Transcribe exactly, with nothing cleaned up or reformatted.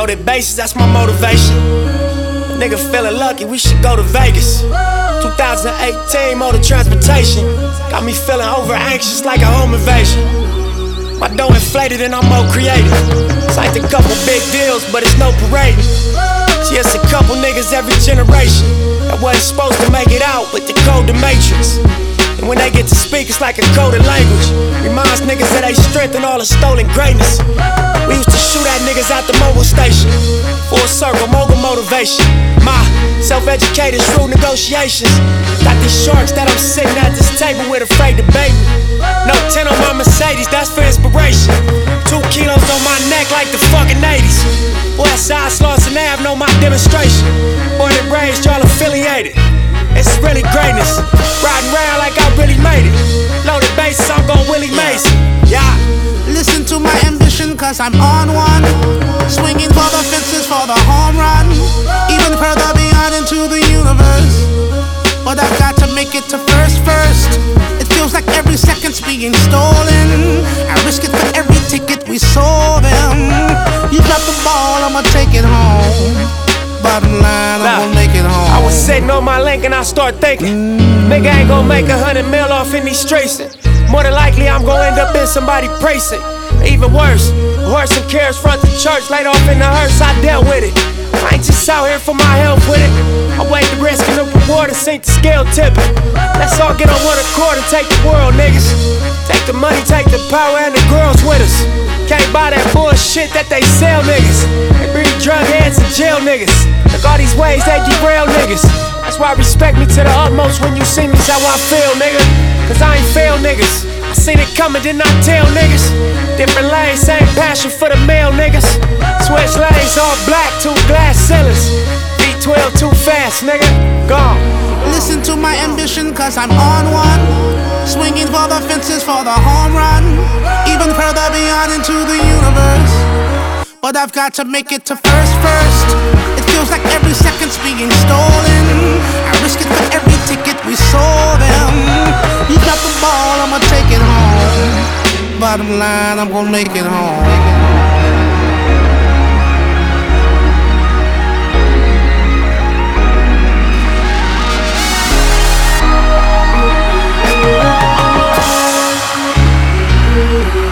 Loaded bases, that's my motivation. A nigga feeling lucky, we should go to Vegas. twenty eighteen motor transportation got me feeling over anxious like a home invasion. My dough inflated and I'm more creative. Signed a couple big deals, but it's no parading. See, it's a couple niggas every generation that wasn't supposed to make it out, but they code the matrix. And when they get to speak, it's like a coded language. Reminds niggas that they strength and all the stolen greatness. We used to shoot at niggas at the mobile station. Full circle, mogul motivation. My self-educated, shrewd negotiations. Got these sharks that I'm sitting at this table with, afraid to bait me. No ten on my Mercedes, that's for inspiration. Two kilos on my neck like the fucking eighties. Westside Slauson Ave know my demonstration. Born and raised, y'all affiliated. It's really greatness. Riding around like I really made it. Loaded bases, I'm gon' Willie Mason. Yeah. Listen to my ambition, cause I'm on one. Swinging for the fences for the home run. Even further beyond into the universe. But I've got to make it to first first. It feels like every second's being stolen. I risk it for every ticket we sold them. You drop the ball, I'ma take it home. Bottom line, I'm nah, gonna make it home. I was sitting on my link and I start thinking, mm. nigga ain't gon' make a hundred mil off in these streets. More than likely I'm gon' end up in somebody precinct. Even worse, horse and carriage front the church, laid off in the hearse, I dealt with it. I ain't just out here for my health with it. I weighed the risk and the reward and sink the scale tipping. Let's all get on one accord and take the world, niggas. Take the money, take the power and the girls with us. Can't buy that bullshit that they sell, niggas. They breed drug heads and jail niggas. Look all these ways they derail niggas. That's why respect me to the utmost when you see me, is how I feel, nigga. Cause I ain't fail niggas. I seen it coming, did not tell niggas. Different lanes, same passion for the male niggas. Switch lanes, all black, two glass ceilings. V twelve too fast, nigga. Gone. Listen to my ambition, cause I'm on one. Swinging for the fences for the home run. Even further beyond into the universe. But I've got to make it to first first. It feels like every second's being stolen. I risk it for every ticket we sold them. You got the ball, I'ma take it home. Bottom line, I'm gonna make it home. We'll be right back.